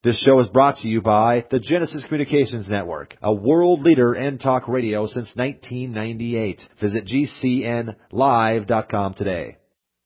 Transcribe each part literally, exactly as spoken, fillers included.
This show is brought to you by the Genesis Communications Network, a world leader in talk radio since nineteen ninety-eight. Visit G C N live dot com today.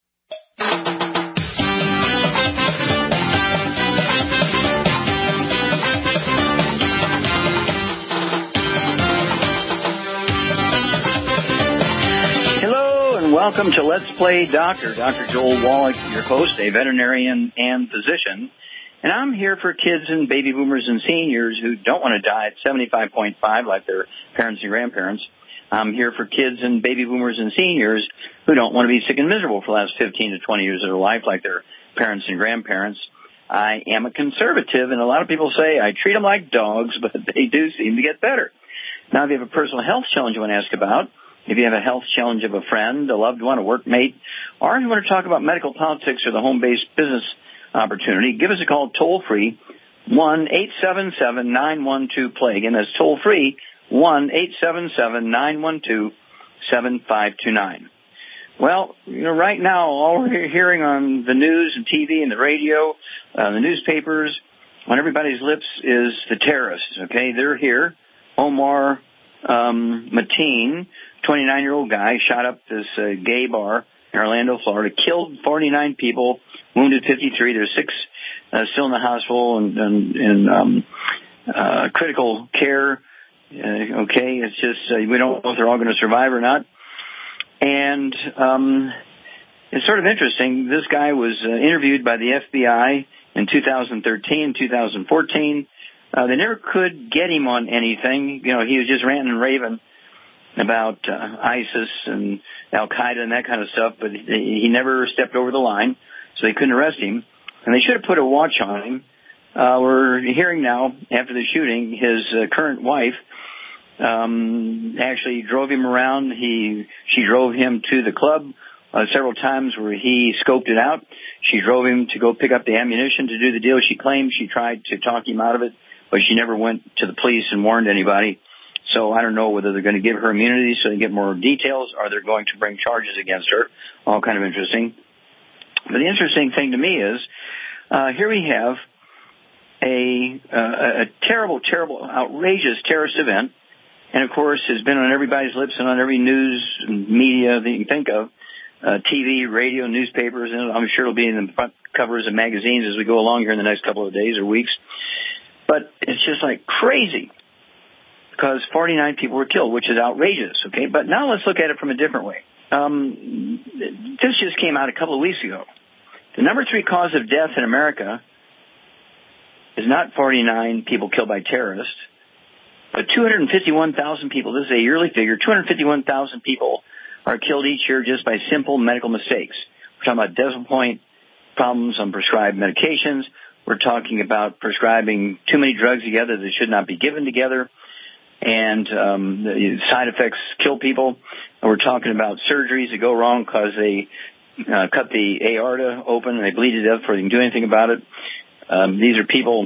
Hello and welcome to Let's Play Doctor. Doctor Joel Wallach, your host, a veterinarian and physician. And I'm here for kids and baby boomers and seniors who don't want to die at seventy-five point five like their parents and grandparents. I'm here for kids and baby boomers and seniors who don't want to be sick and miserable for the last fifteen to twenty years of their life like their parents and grandparents. I am a conservative, and a lot of people say I treat them like dogs, but they do seem to get better. Now, if you have a personal health challenge you want to ask about, if you have a health challenge of a friend, a loved one, a workmate, or if you want to talk about medical politics or the home-based business opportunity, give us a call toll-free, one eight seven seven nine one two plague, and that's toll-free, one eight seven seven nine one two seven five two nine. Well, you know, right now, all we're hearing on the news and T V and the radio, uh, the newspapers, on everybody's lips is the terrorists, okay? They're here. Omar um, Mateen, twenty-nine-year-old guy, shot up this uh, gay bar in Orlando, Florida, killed forty-nine people, wounded fifty-three. There's six uh, still in the hospital and, and, and um, uh, critical care. Uh, okay, it's just uh, we don't know if they're all going to survive or not. And um, it's sort of interesting. This guy was uh, interviewed by the F B I in two thousand thirteen, two thousand fourteen. Uh, they never could get him on anything. You know, he was just ranting and raving about uh, ISIS and Al-Qaeda and that kind of stuff, but he, he never stepped over the line, so they couldn't arrest him. And they should have put a watch on him. Uh, we're hearing now, after the shooting, his uh, current wife um, actually drove him around. He She drove him to the club uh, several times where he scoped it out. She drove him to go pick up the ammunition to do the deal. She claimed she tried to talk him out of it, but she never went to the police and warned anybody. So I don't know whether they're going to give her immunity so they get more details, or they're going to bring charges against her. All kind of interesting. But the interesting thing to me is, uh, here we have a, uh, a terrible, terrible, outrageous terrorist event. And, of course, has been on everybody's lips and on every news media that you can think of, uh, T V, radio, newspapers, and I'm sure it'll be in the front covers of magazines as we go along here in the next couple of days or weeks. But it's just like crazy, because forty-nine people were killed, which is outrageous, okay? But now let's look at it from a different way. Um, this just came out a couple of weeks ago. The number three cause of death in America is not forty-nine people killed by terrorists, but two hundred fifty-one thousand people. This is a yearly figure. two hundred fifty-one thousand people are killed each year just by simple medical mistakes. We're talking about decimal point problems on prescribed medications. We're talking about prescribing too many drugs together that should not be given together. And um, the side effects kill people. And we're talking about surgeries that go wrong because they uh, cut the aorta open and they bleed to death before they can do anything about it. Um, these are people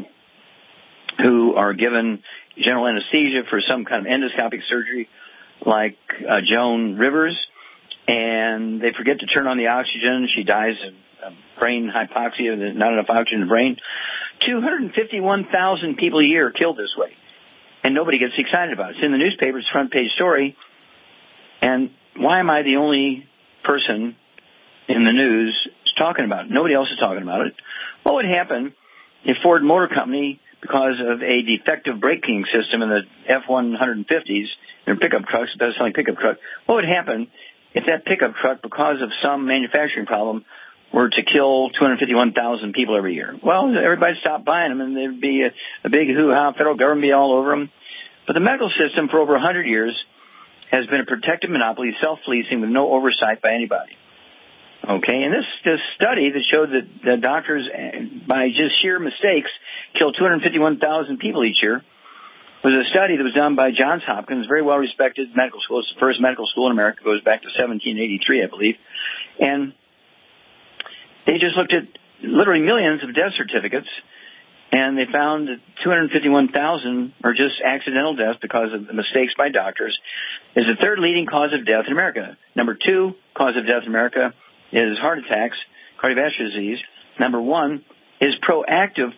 who are given general anesthesia for some kind of endoscopic surgery, like uh, Joan Rivers, and they forget to turn on the oxygen. She dies of brain hypoxia, there's not enough oxygen in the brain. two hundred fifty-one thousand people a year are killed this way. And nobody gets excited about it. It's in the newspaper's front page story. And why am I the only person in the news talking about it? Nobody else is talking about it. What would happen if Ford Motor Company, because of a defective braking system in the F one fifties, their pickup trucks, best-selling pickup truck, what would happen if that pickup truck, because of some manufacturing problem, were to kill two hundred fifty-one thousand people every year? Well, everybody stopped buying them, and there'd be a, a big hoo-ha, federal government be all over them. But the medical system for over one hundred years has been a protected monopoly, self-policing with no oversight by anybody. Okay, and this, this study that showed that the doctors, by just sheer mistakes, kill two hundred fifty-one thousand people each year was a study that was done by Johns Hopkins, very well-respected medical school. It's the first medical school in America. It goes back to seventeen eighty-three, I believe. And they just looked at literally millions of death certificates, and they found that two hundred fifty-one thousand are just accidental deaths because of the mistakes by doctors. Is the third leading cause of death in America. Number two cause of death in America is heart attacks, cardiovascular disease. Number one is proactive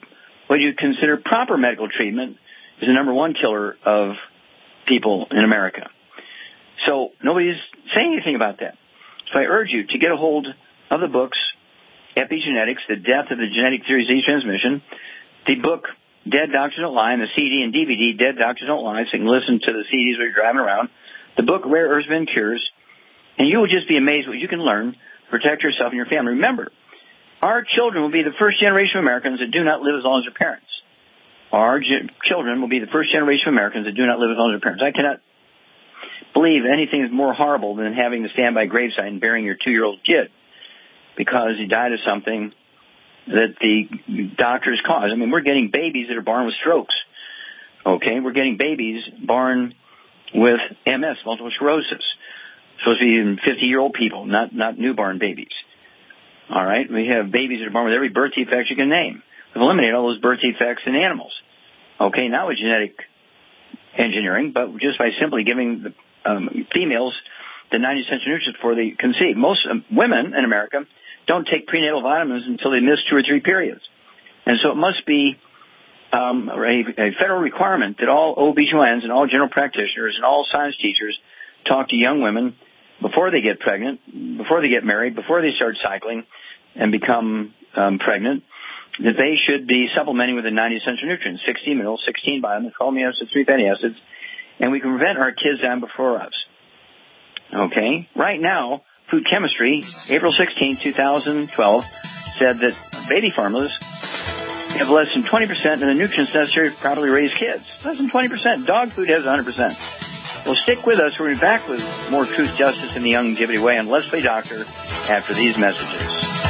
what you consider proper medical treatment is the number one killer of people in America. So nobody's saying anything about that. So I urge you to get a hold of the books, Epigenetics, The Death of the Genetic Theory of Disease Transmission, the book Dead Doctors Don't Lie, and the C D and D V D Dead Doctors Don't Lie, so you can listen to the C Ds while you're driving around, the book Rare Earths and Cures, and you will just be amazed what you can learn to protect yourself and your family. Remember, our children will be the first generation of Americans that do not live as long as their parents. Our ge- children will be the first generation of Americans that do not live as long as their parents. I cannot believe anything is more horrible than having to stand by a gravesite and burying your two-year-old kid because he died of something that the doctors caused. I mean, we're getting babies that are born with strokes. Okay, we're getting babies born with M S, multiple sclerosis. Supposed to be fifty-year-old people, not not newborn babies. All right, we have babies that are born with every birth defect you can name. We've eliminated all those birth defects in animals. Okay, not with genetic engineering, but just by simply giving the um, females the ninety essential nutrients before they conceive. Most um, women in America don't take prenatal vitamins until they miss two or three periods. And so it must be um, a, a federal requirement that all O B G Y Ns and all general practitioners and all science teachers talk to young women before they get pregnant, before they get married, before they start cycling and become um, pregnant, that they should be supplementing with the ninety essential nutrients, sixteen minerals, sixteen vitamins, twelve amino acids, three fatty acids, and we can prevent our kids dying before us. Okay? Right now, Food Chemistry, April sixteenth, twenty twelve, said that baby formulas have less than twenty percent of the nutrients necessary to properly raise kids. Less than twenty percent. Dog food has one hundred percent. Well, stick with us. We'll be back with more truth, justice, and the longevity way on Let's Play Doctor after these messages.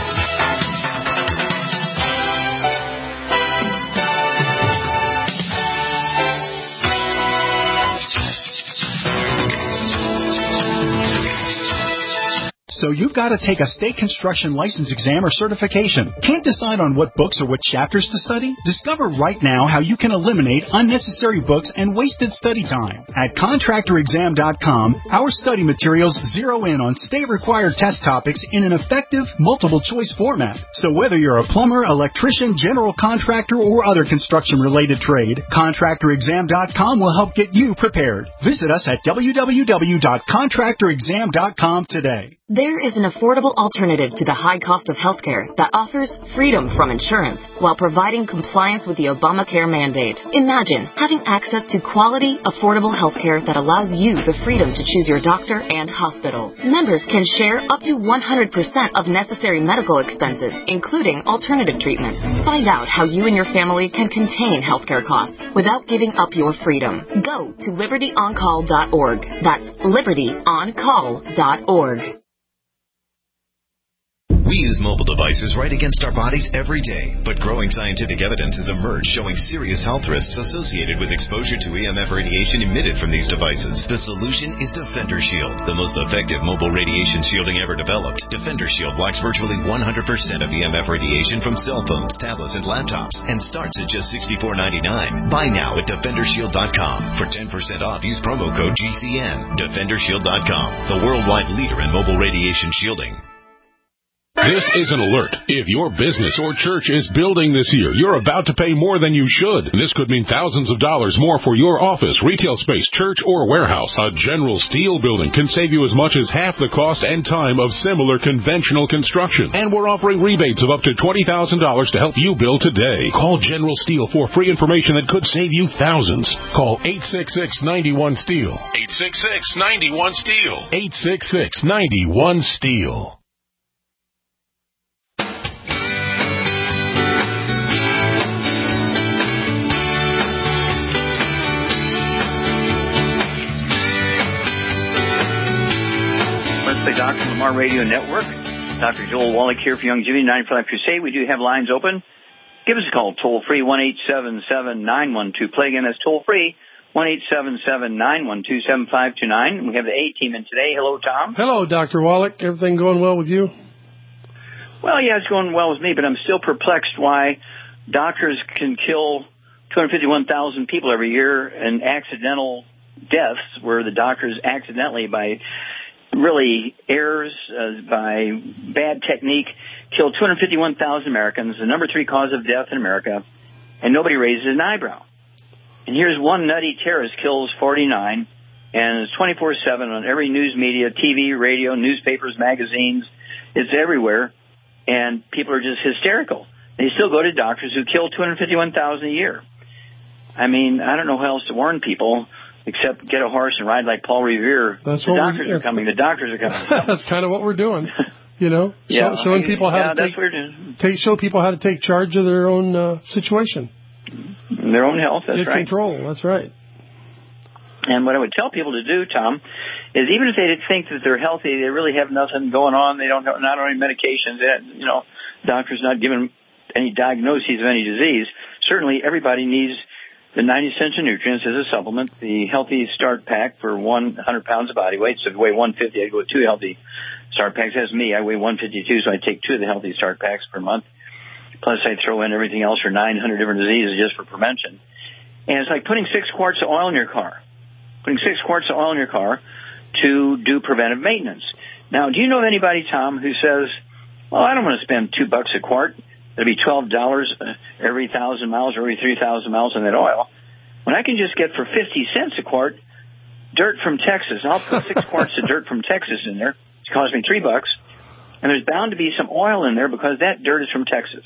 So you've got to take a state construction license exam or certification. Can't decide on what books or what chapters to study? Discover right now how you can eliminate unnecessary books and wasted study time. At contractor exam dot com, our study materials zero in on state-required test topics in an effective, multiple-choice format. So whether you're a plumber, electrician, general contractor, or other construction-related trade, contractor exam dot com will help get you prepared. Visit us at w w w dot contractor exam dot com today. There is an affordable alternative to the high cost of healthcare that offers freedom from insurance while providing compliance with the Obamacare mandate. Imagine having access to quality, affordable healthcare that allows you the freedom to choose your doctor and hospital. Members can share up to one hundred percent of necessary medical expenses, including alternative treatments. Find out how you and your family can contain healthcare costs without giving up your freedom. Go to liberty on call dot org. That's liberty on call dot org. We use mobile devices right against our bodies every day, but growing scientific evidence has emerged showing serious health risks associated with exposure to E M F radiation emitted from these devices. The solution is Defender Shield, the most effective mobile radiation shielding ever developed. Defender Shield blocks virtually one hundred percent of E M F radiation from cell phones, tablets, and laptops, and starts at just sixty-four ninety-nine. Buy now at defender shield dot com. For ten percent off, use promo code G C N. defender shield dot com, the worldwide leader in mobile radiation shielding. This is an alert. If your business or church is building this year, you're about to pay more than you should. This could mean thousands of dollars more for your office, retail space, church, or warehouse. A General Steel building can save you as much as half the cost and time of similar conventional construction. And we're offering rebates of up to twenty thousand dollars to help you build today. Call General Steel for free information that could save you thousands. Call eight six six, nine one, STEEL. eight six six, nine one, STEEL. eight six six, nine one, STEEL. Doctor Lamar Radio Network. Doctor Joel Wallach here for Youngevity ninety-five Crusade. We do have lines open. Give us a call, toll-free, one eight seven seven, nine one two. Play again, that's toll-free, one eight seven seven, nine one two, seven five two nine. We have the A-team in today. Hello, Tom. Hello, Doctor Wallach. Everything going well with you? Well, yeah, it's going well with me, but I'm still perplexed why doctors can kill two hundred fifty-one thousand people every year in accidental deaths where the doctors accidentally, by really errors, uh, by bad technique, killed two hundred fifty-one thousand Americans, the number three cause of death in America, and nobody raises an eyebrow. And here's one nutty terrorist kills forty-nine, and it's twenty-four seven on every news media, T V, radio, newspapers, magazines. It's everywhere, and people are just hysterical. They still go to doctors who kill two hundred fifty-one thousand a year. I mean, I don't know how else to warn people except get a horse and ride like Paul Revere. That's the what doctors we, are coming. The doctors are coming. That's kind of what we're doing. You know, yeah, show, showing people how yeah, to take, take, show people how to take charge of their own uh, situation. Their own health, that's Get right. control, that's right. And what I would tell people to do, Tom, is even if they think that they're healthy, they really have nothing going on, they don't have not only medications, they have, you know, doctors not giving any diagnoses of any disease, certainly everybody needs the ninety essential nutrients as a supplement, the Healthy Start Pack for one hundred pounds of body weight. So if you weigh one fifty, I go with two Healthy Start Packs. That's me. I weigh one fifty-two, so I take two of the Healthy Start Packs per month. Plus I throw in everything else for nine hundred different diseases just for prevention. And it's like putting six quarts of oil in your car. Putting six quarts of oil in your car to do preventive maintenance. Now, do you know of anybody, Tom, who says, well, I don't want to spend two bucks a quart. It'll be twelve dollars every thousand miles or every three thousand miles on that oil. When I can just get for fifty cents a quart dirt from Texas. I'll put six quarts of dirt from Texas in there. It costs me three bucks. And there's bound to be some oil in there because that dirt is from Texas.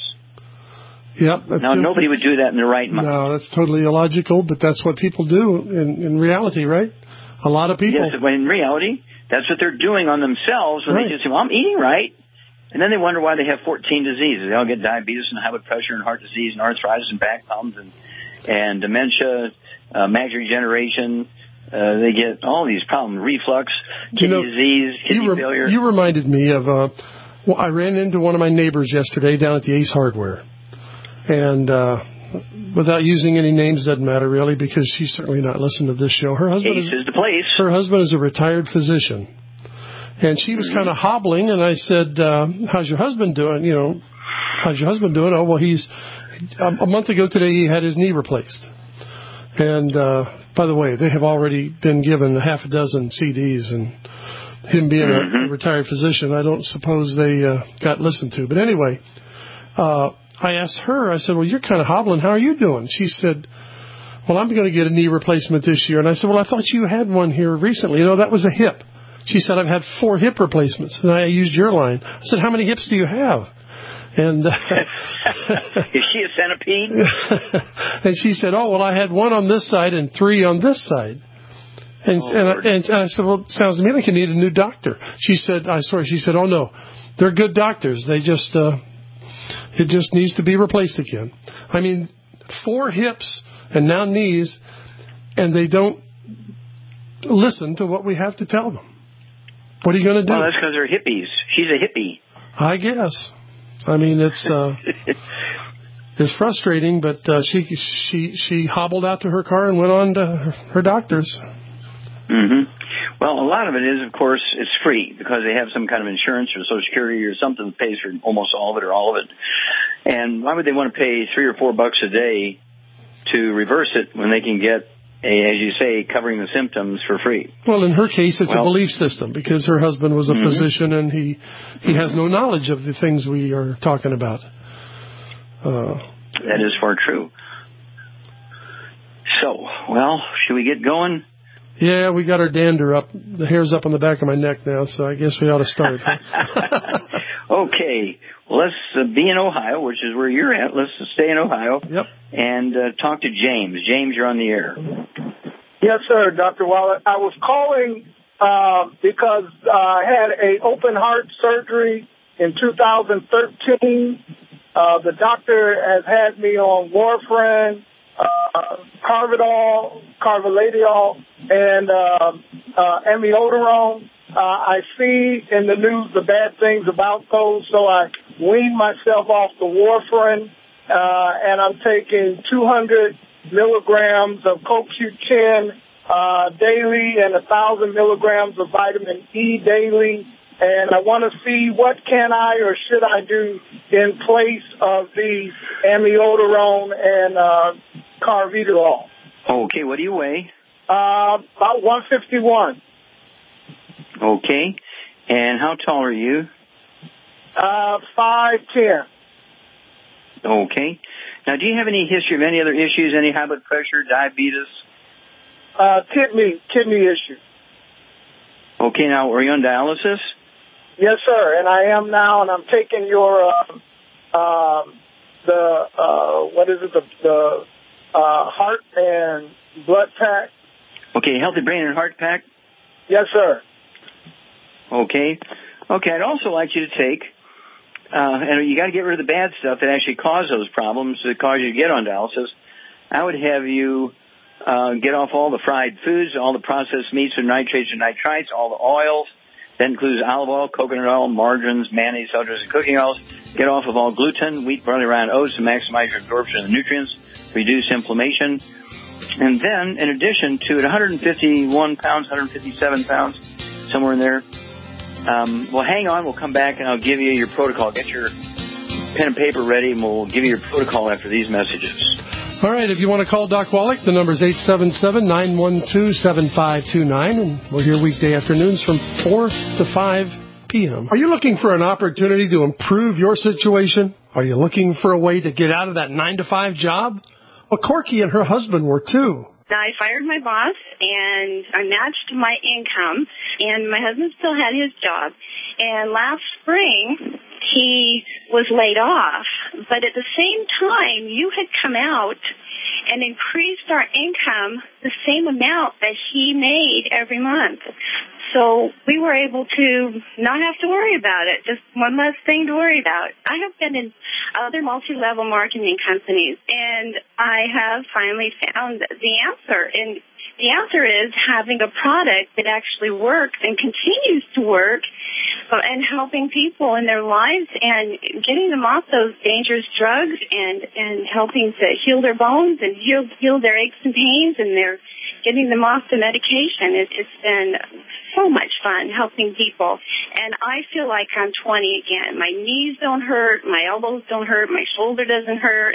Yep. That's now, just, nobody would do that in their right mind. No, that's totally illogical, but that's what people do in, in reality, right? A lot of people. Yes, when in reality, that's what they're doing on themselves when right. they just say, well, I'm eating right. And then they wonder why they have fourteen diseases. They all get diabetes and high blood pressure and heart disease and arthritis and back problems and, and dementia, uh, macular degeneration. Uh, they get all these problems, reflux, kidney you know, disease, kidney you re- failure. You reminded me of, uh, well, I ran into one of my neighbors yesterday down at the Ace Hardware. And uh, without using any names, doesn't matter really, because she's certainly not listening to this show. Her husband Ace is, is the place. Her husband is a retired physician. And she was mm-hmm. kind of hobbling, and I said, uh, how's your husband doing? You know, how's your husband doing? Oh, well, he's, a month ago today, he had his knee replaced. And, uh, by the way, they have already been given a half a dozen C Ds, and him being mm-hmm. a, a retired physician, I don't suppose they uh, got listened to. But anyway, uh, I asked her, I said, well, you're kind of hobbling. How are you doing? She said, well, I'm going to get a knee replacement this year. And I said, well, I thought you had one here recently. You know, that was a hip. She said, I've had four hip replacements. And I used your line. I said, how many hips do you have? And uh, is she a centipede? And she said, oh, well, I had one on this side and three on this side. And, oh, and, I, and I said, well, it sounds to me like you need a new doctor. She said, I swear, she said, oh, no, they're good doctors. They just, uh, it just needs to be replaced again. I mean, four hips and now knees, and they don't listen to what we have to tell them. What are you going to do? Well, that's because they're hippies. She's a hippie. I guess. I mean, it's uh, it's frustrating, but uh, she she she hobbled out to her car and went on to her, her doctor's. Mm-hmm. Well, a lot of it is, of course, it's free because they have some kind of insurance or Social Security or something that pays for almost all of it or all of it. And why would they want to pay three or four bucks a day to reverse it when they can get, a, as you say, covering the symptoms for free? Well, in her case, it's well, a belief system because her husband was a mm-hmm. physician and he, he has no knowledge of the things we are talking about. Uh, that is far true. So, well, should we get going? Yeah, we got our dander up. The hair's up on the back of my neck now, so I guess we ought to start. Okay. Well, let's uh, be in Ohio, which is where you're at. Let's stay in Ohio. Yep. And uh, talk to James. James, you're on the air. Yes, sir, Doctor Wallace. I was calling uh, because uh, I had a open heart surgery in two thousand thirteen. Uh, the doctor has had me on warfarin, uh, Carvedal, Carvedal, and uh, uh, amiodarone. Uh, I see in the news the bad things about those, so I weaned myself off the warfarin, uh, and I'm taking two hundred milligrams of C O Q ten uh, daily and one thousand milligrams of vitamin E daily. And I want to see what can I or should I do in place of the amiodarone and uh, Carvedal. Okay, what do you weigh? Uh, about one fifty-one. Okay, and how tall are you? Uh, five ten. Okay, Now, do you have any history of any other issues, any high blood pressure, diabetes? Uh, kidney, kidney issue. Okay, now, are you on dialysis? Yes, sir, and I am now, and I'm taking your, uh, uh, the, uh, what is it, the, the uh, heart and blood pack. Okay, healthy brain and heart pack? Yes, sir. Okay. Okay, I'd also like you to take, uh, and you got to get rid of the bad stuff that actually cause those problems that cause you to get on dialysis. I would have you uh, get off all the fried foods, all the processed meats and nitrates and nitrites, all the oils. That includes olive oil, coconut oil, margarines, mayonnaise, sulfurs, and cooking oils. Get off of all gluten, wheat, barley, rye, and oats to maximize your absorption of the nutrients, reduce inflammation. And then, in addition to it, one hundred fifty-one pounds, one hundred fifty-seven pounds, somewhere in there. Um, well, hang on. We'll come back and I'll give you your protocol. Get your pen and paper ready, and we'll give you your protocol after these messages. All right. If you want to call Doc Wallach, the number is eight seven seven, nine one two, seven five two nine, and we're here weekday afternoons from four to five p.m. Are you looking for an opportunity to improve your situation? Are you looking for a way to get out of that nine to five job? Well, Corky and her husband were too. I fired my boss, and I matched my income, and my husband still had his job. And last spring, he was laid off. But at the same time, you had come out and increased our income the same amount that he made every month. So we were able to not have to worry about it, just one less thing to worry about. I have been in other multi-level marketing companies, and I have finally found the answer. And the answer is having a product that actually works and continues to work and helping people in their lives and getting them off those dangerous drugs and, and helping to heal their bones and heal, heal their aches and pains, and they're getting them off the medication. It, it's been so much fun helping people. And I feel like I'm twenty again. My knees don't hurt. My elbows don't hurt. My shoulder doesn't hurt.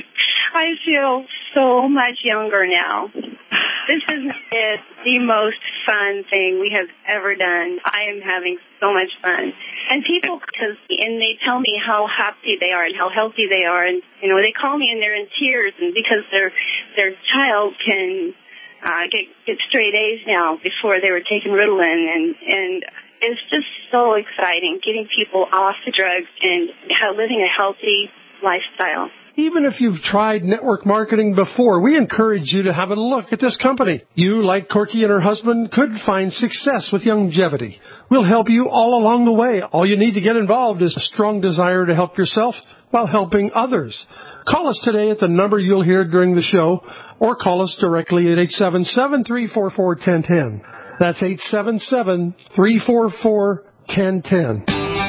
I feel so much younger now. This is it, the most fun thing we have ever done. I am having so much fun. And people, cause, and they tell me how happy they are and how healthy they are. And, you know, they call me and they're in tears, and because their their child can uh, get, get straight A's now before they were taking Ritalin. And, and it's just so exciting getting people off the drugs and how, living a healthy lifestyle. Even if you've tried network marketing before, we encourage you to have a look at this company. You, like Corky and her husband, could find success with longevity. We'll help you all along the way. All you need to get involved is a strong desire to help yourself while helping others. Call us today at the number you'll hear during the show, or call us directly at eight seven seven, three four four, one zero one zero. That's eight seven seven, three four four, one zero one zero.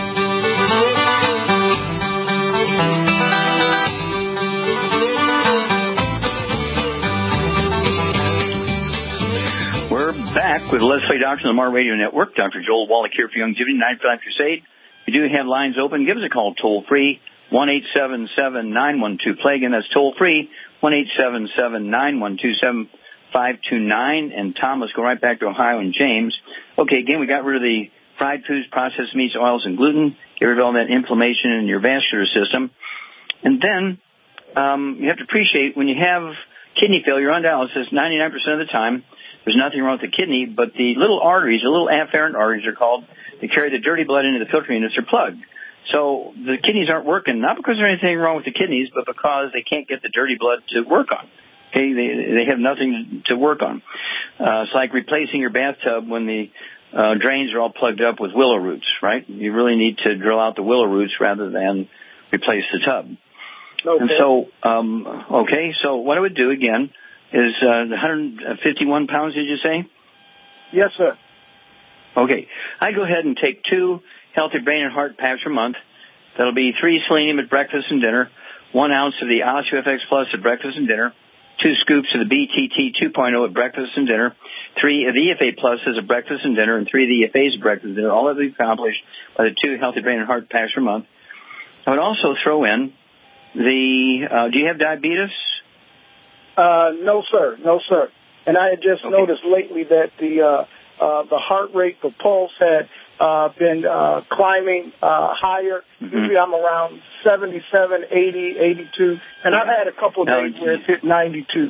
Back with Let's Play Doctor on the Mar Radio Network. Doctor Joel Wallach here for Longevity nine five Crusade. We do have lines open. Give us a call toll free, one eight seven seven, nine one two, play. Again, that's toll free, one eight seven seven, nine one two, seven five two nine. And Tom, let's go right back to Ohio and James. Okay, again, we got rid of the fried foods, processed meats, oils, and gluten. Get rid of all that inflammation in your vascular system. And then um, you have to appreciate when you have kidney failure on dialysis, ninety-nine percent of the time, there's nothing wrong with the kidney, but the little arteries, the little afferent arteries are called, that carry the dirty blood into the filter units are plugged. So the kidneys aren't working, not because there's anything wrong with the kidneys, but because they can't get the dirty blood to work on. Okay, they they have nothing to work on. Uh, it's like replacing your bathtub when the uh, drains are all plugged up with willow roots, right? You really need to drill out the willow roots rather than replace the tub. Okay. And so, um, okay, so what I would do again is uh, one hundred fifty-one pounds, did you say? Yes, sir. Okay. I go ahead and take two Healthy Brain and Heart packs per month. That'll be three selenium at breakfast and dinner, one ounce of the OsteoFX Plus at breakfast and dinner, two scoops of the B T T two point oh at breakfast and dinner, three of the E F A Plus at breakfast and dinner, and three of the E F As at breakfast and dinner. All of these accomplished by the two Healthy Brain and Heart packs per month. I would also throw in the, uh, do you have diabetes? Uh, no, sir. No, sir. And I had just okay. noticed lately that the uh, uh, the heart rate, the pulse had uh, been uh, climbing uh, higher. Mm-hmm. Usually I'm around seventy-seven, eighty, eighty-two, and I've had a couple of now, days where it's hit ninety-two.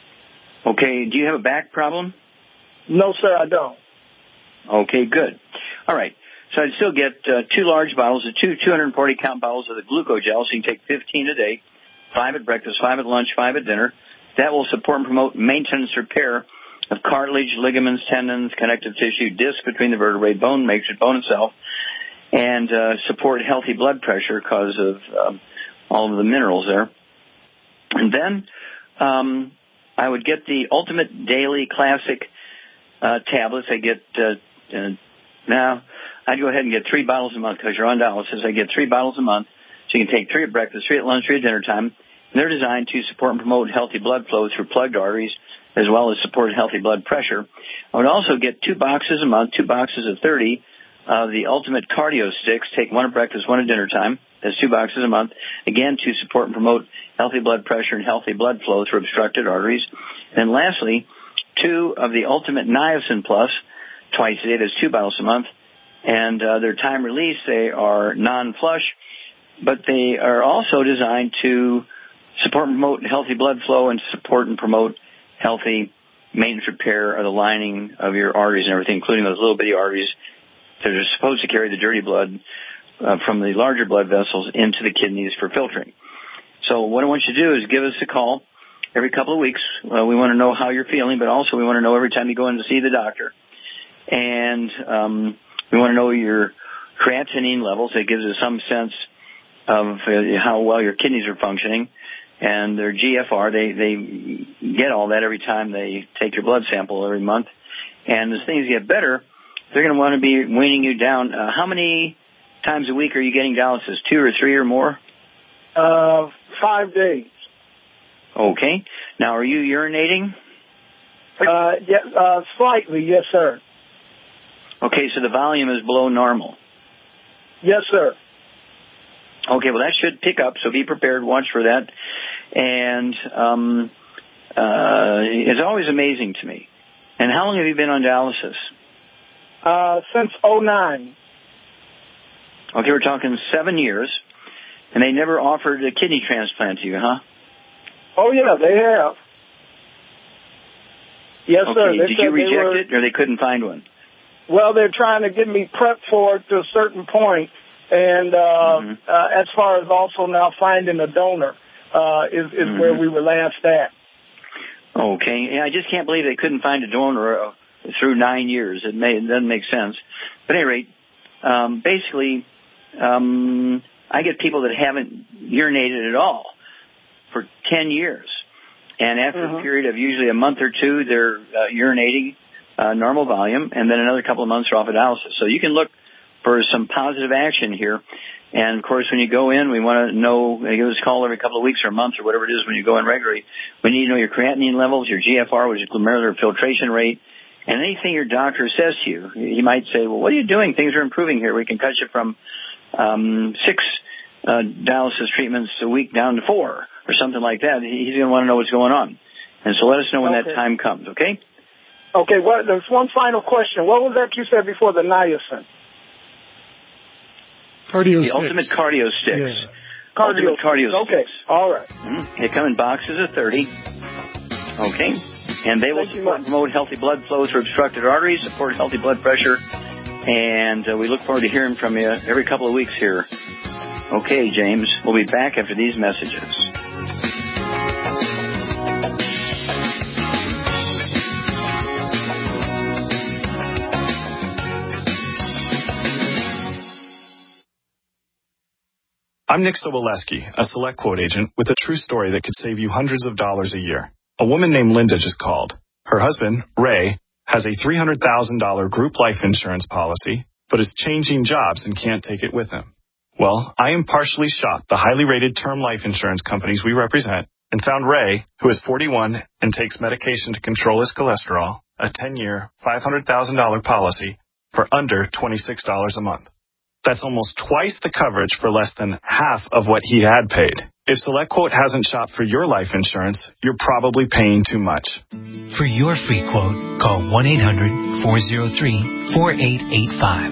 Okay, do you have a back problem? No, sir, I don't. Okay, good. All right. So I'd still get uh, two large bottles, of two two hundred forty count bottles of the glucogel, so you can take fifteen a day, five at breakfast, five at lunch, five at dinner. That will support and promote maintenance repair of cartilage, ligaments, tendons, connective tissue, disc between the vertebrae, bone matrix, bone itself, and uh, support healthy blood pressure because of um, all of the minerals there. And then um, I would get the Ultimate Daily Classic uh, tablets. I get uh, uh, now I'd go ahead and get three bottles a month because you're on dialysis. I get three bottles a month, so you can take three at breakfast, three at lunch, three at dinner time. And they're designed to support and promote healthy blood flow through plugged arteries, as well as support healthy blood pressure. I would also get two boxes a month, two boxes of thirty of the Ultimate Cardio Sticks. Take one at breakfast, one at dinner time. That's two boxes a month, again, to support and promote healthy blood pressure and healthy blood flow through obstructed arteries. And lastly, two of the Ultimate Niacin Plus, twice a day. That's two bottles a month. And uh, their time release, they are non-flush, but they are also designed to support and promote healthy blood flow and support and promote healthy maintenance repair of the lining of your arteries and everything, including those little bitty arteries that are supposed to carry the dirty blood uh, from the larger blood vessels into the kidneys for filtering. So what I want you to do is give us a call every couple of weeks. Uh, we want to know how you're feeling, but also we want to know every time you go in to see the doctor. And um, we want to know your creatinine levels. That gives us some sense of uh, how well your kidneys are functioning. And their G F R, they, they get all that every time they take your blood sample every month. And as things get better, they're going to want to be weaning you down. Uh, how many times a week are you getting dialysis? Two or three or more? Uh, five days. Okay. Now, are you urinating? Uh, yeah, uh, slightly, yes, sir. Okay, so the volume is below normal. Yes, sir. Okay, well, that should pick up, so be prepared. Watch for that. And um, uh, it's always amazing to me. And how long have you been on dialysis? Uh, since oh nine. Okay, we're talking seven years. And they never offered a kidney transplant to you, huh? Oh, yeah, they have. Yes, okay. sir. They Did you reject were, it, or they couldn't find one? Well, they're trying to get me prepped for it to a certain point. And uh, mm-hmm. uh, as far as also now finding a donor uh, is, is mm-hmm. where we were last at. Okay. Yeah, I just can't believe they couldn't find a donor uh, through nine years. It, may, it doesn't make sense. But at any rate, um, basically, um, I get people that haven't urinated at all for ten years. And after mm-hmm. a period of usually a month or two, they're uh, urinating uh, normal volume, and then another couple of months are off of dialysis. So you can look for some positive action here. And, of course, when you go in, we want to know, give us a call every couple of weeks or a month or whatever it is when you go in regularly. We need to know your creatinine levels, your G F R, which is glomerular filtration rate, and anything your doctor says to you. He might say, well, what are you doing? Things are improving here. We can cut you from um, six uh, dialysis treatments a week down to four or something like that. He's going to want to know what's going on. And so let us know when okay. that time comes, okay? Okay, well, there's one final question. What was that you said before the niacin? Cardio the sticks. Ultimate Cardio Sticks. Yeah. Ultimate Cardio Sticks. Okay, all right. Mm-hmm. They come in boxes of thirty. Okay. And they will Thank support and promote healthy blood flow through obstructed arteries, support healthy blood pressure, and uh, we look forward to hearing from you every couple of weeks here. Okay, James, we'll be back after these messages. I'm Nick Soboleski, a Select Quote agent with a true story that could save you hundreds of dollars a year. A woman named Linda just called. Her husband, Ray, has a three hundred thousand dollars group life insurance policy, but is changing jobs and can't take it with him. Well, I impartially shopped the highly rated term life insurance companies we represent and found Ray, who is forty-one and takes medication to control his cholesterol, a ten-year, five hundred thousand dollars policy for under twenty-six dollars a month. That's almost twice the coverage for less than half of what he had paid. If SelectQuote hasn't shopped for your life insurance, you're probably paying too much. For your free quote, call one eight hundred four oh three four eight eight five.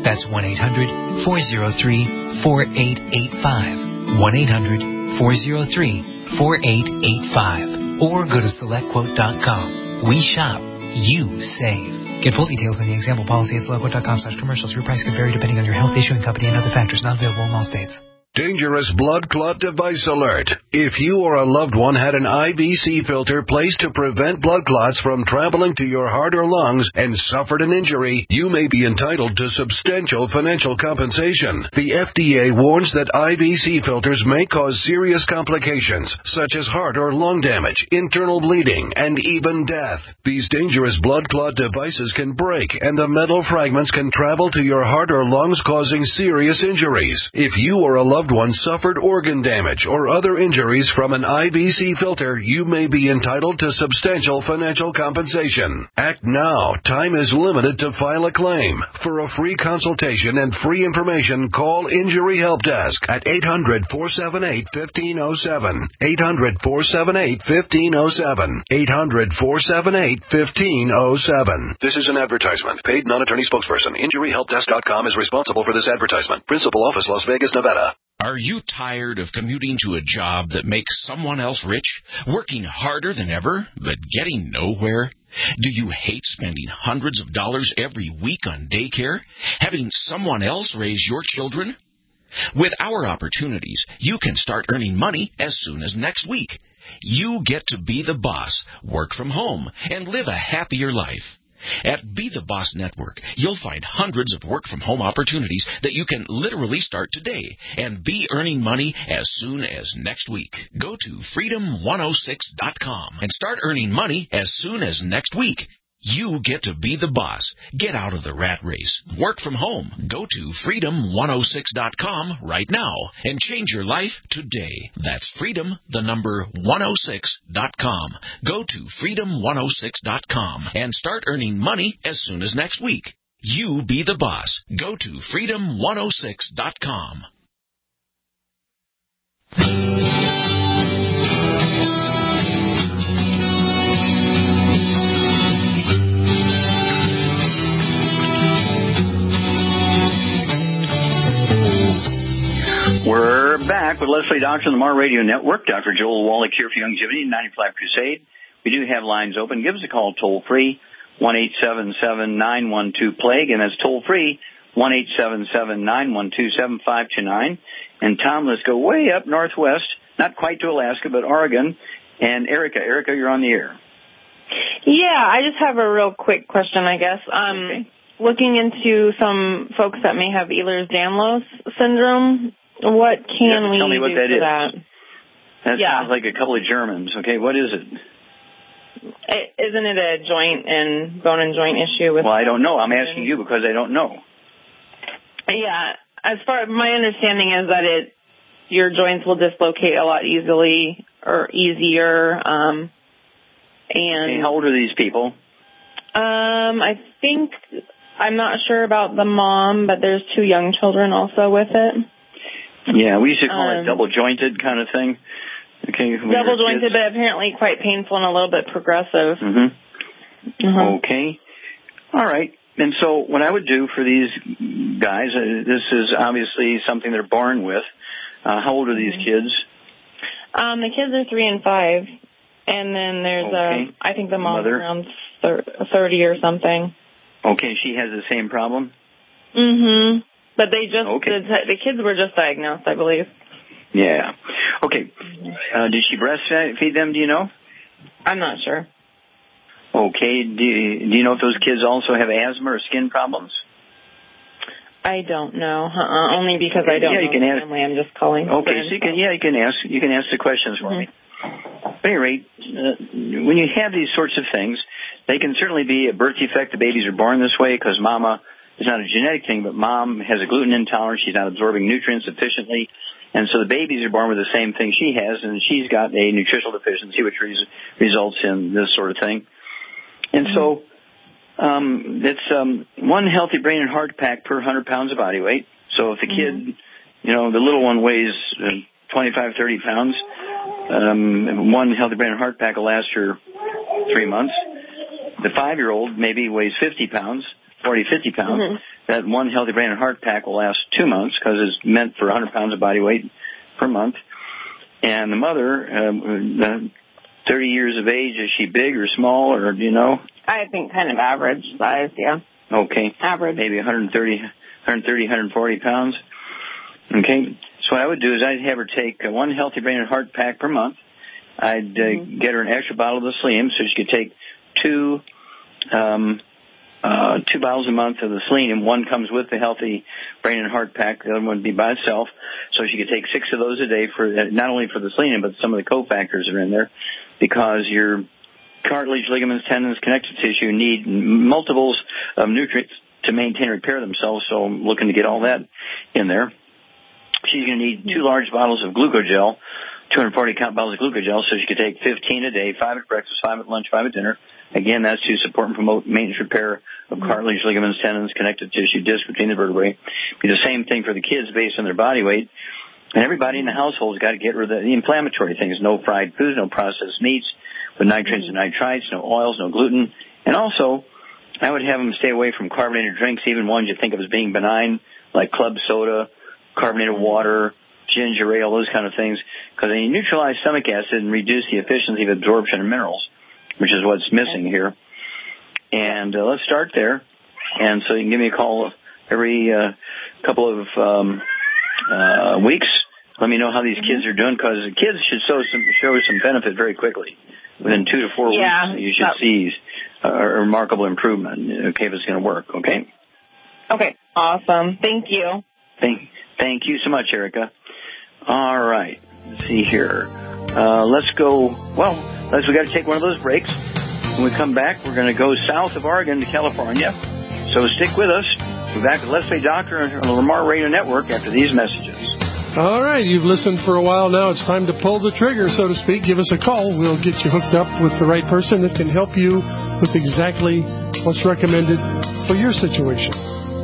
That's one eight hundred four oh three four eight eight five. one eight hundred four oh three four eight eight five. Or go to select quote dot com. We shop. You save. Get full details in the example policy at select quote dot com slash commercials. Your price can vary depending on your health, issuing company, and other factors. Not available in all states. Dangerous blood clot device alert. If you or a loved one had an I V C filter placed to prevent blood clots from traveling to your heart or lungs and suffered an injury, you may be entitled to substantial financial compensation. The F D A warns that I V C filters may cause serious complications, such as heart or lung damage, internal bleeding, and even death. These dangerous blood clot devices can break, and the metal fragments can travel to your heart or lungs, causing serious injuries. If you or a loved loved one suffered organ damage or other injuries from an I V C filter, you may be entitled to substantial financial compensation. Act now. Time is limited to file a claim. For a free consultation and free information, call Injury Help Desk at eight hundred four seven eight one five zero seven. eight hundred four seven eight one five zero seven. eight hundred four seven eight one five zero seven. This is an advertisement. Paid non-attorney spokesperson. Injury Help Desk dot com is responsible for this advertisement. Principal office, Las Vegas, Nevada. Are you tired of commuting to a job that makes someone else rich, working harder than ever, but getting nowhere? Do you hate spending hundreds of dollars every week on daycare, having someone else raise your children? With our opportunities, you can start earning money as soon as next week. You get to be the boss, work from home, and live a happier life. At Be the Boss Network, you'll find hundreds of work-from-home opportunities that you can literally start today and be earning money as soon as next week. Go to freedom one oh six dot com and start earning money as soon as next week. You get to be the boss. Get out of the rat race. Work from home. Go to freedom one oh six dot com right now and change your life today. That's freedom, the number one oh six dot com. Go to freedom one oh six dot com and start earning money as soon as next week. You be the boss. Go to freedom one oh six dot com. We're back with Leslie Doctor on the Mar Radio Network. Doctor Joel Wallach here for Youngevity, ninety-five Crusade. We do have lines open. Give us a call toll-free, one eight seven seven nine one two plague, and that's toll-free, one eight seven seven nine one two seven five two nine. And Tom, let's go way up northwest, not quite to Alaska, but Oregon. And Erica, Erica, you're on the air. Yeah, I just have a real quick question, I guess. Um, okay. Looking into some folks that may have Ehlers-Danlos syndrome, what can we tell me what do that for is. that? That yeah. sounds like a couple of Germans. Okay, what is it? it? Isn't it a joint and bone and joint issue? With well, I don't know. I'm asking you because I don't know. Yeah, as far my understanding is that it your joints will dislocate a lot easily or easier. Um, and okay, how old are these people? Um, I think I'm not sure about the mom, but there's two young children also with it. Yeah, we used to call um, it double jointed kind of thing. Okay, double jointed, but apparently quite painful and a little bit progressive. Mm-hmm. Uh-huh. Okay. All right. And so what I would do for these guys, uh, this is obviously something they're born with. Uh, how old are these mm-hmm. kids? Um, the kids are three and five. And then there's, okay. uh, I think the mom's Mother? around thirty or something. Okay, she has the same problem? Mm-hmm. But they just, okay. the, the kids were just diagnosed, I believe. Yeah. Okay. Uh, did she breastfeed them, do you know? I'm not sure. Okay. Do you, do you know if those kids also have asthma or skin problems? I don't know. Uh-uh. Only because okay. I don't yeah, know you can the ask. family. I'm just calling. Okay, so you can, yeah, you can ask, you can ask the questions for mm-hmm. me. At any rate, uh, when you have these sorts of things, they can certainly be a birth defect. The babies are born this way because mama, it's not a genetic thing, but mom has a gluten intolerance. She's not absorbing nutrients sufficiently. And so the babies are born with the same thing she has, and she's got a nutritional deficiency, which res- results in this sort of thing. And mm-hmm. so um, it's um, one healthy brain and heart pack per one hundred pounds of body weight. So if the mm-hmm. kid, you know, the little one weighs uh, twenty-five, thirty pounds, um, one healthy brain and heart pack will last her three months. The five-year-old maybe weighs fifty pounds. forty, fifty pounds, mm-hmm. that one Healthy Brain and Heart Pack will last two months because it's meant for one hundred pounds of body weight per month. And the mother, um, thirty years of age, is she big or small, or do you know? I think kind of average size, yeah. Okay. Average. Maybe one hundred thirty, one hundred forty pounds. Okay. So what I would do is I'd have her take one Healthy Brain and Heart Pack per month. I'd uh, mm-hmm. get her an extra bottle of the Selenium so she could take two um, uh, two bottles a month of the Selenium. One comes with the Healthy Brain and Heart Pack. The other one would be by itself. So she could take six of those a day for uh, not only for the Selenium, but some of the cofactors that are in there, because your cartilage, ligaments, tendons, connective tissue need multiples of nutrients to maintain and repair themselves. So I'm looking to get all that in there. She's going to need two large bottles of glucogel, two hundred forty count bottles of glucogel, so she could take fifteen a day, five at breakfast, five at lunch, five at dinner. Again, that's to support and promote maintenance repair of cartilage, ligaments, tendons, connective tissue, disc between the vertebrae. Be the same thing for the kids based on their body weight. And everybody in the household has got to get rid of the, the inflammatory things. No fried foods, no processed meats with nitrates and nitrites, no oils, no gluten. And also, I would have them stay away from carbonated drinks, even ones you think of as being benign, like club soda, carbonated water, ginger ale, those kind of things, because they neutralize stomach acid and reduce the efficiency of absorption of minerals, which is what's missing here. And uh, let's start there. And so you can give me a call every uh, couple of um, uh, weeks. Let me know how these kids are doing, because the kids should show some, show some benefit very quickly. Within two to four yeah, weeks, you should see a, a remarkable improvement, okay, if it's going to work, okay? Okay, awesome. Thank you. Thank, thank you so much, Erica. All right, let's see here. Uh, let's go, well, let's, we got to take one of those breaks. When we come back, we're going to go south of Oregon to California. So stick with us. We'll be back with Let's Play Doctor on the Lamar Radio Network after these messages. All right, you've listened for a while now. It's time to pull the trigger, so to speak. Give us a call. We'll get you hooked up with the right person that can help you with exactly what's recommended for your situation.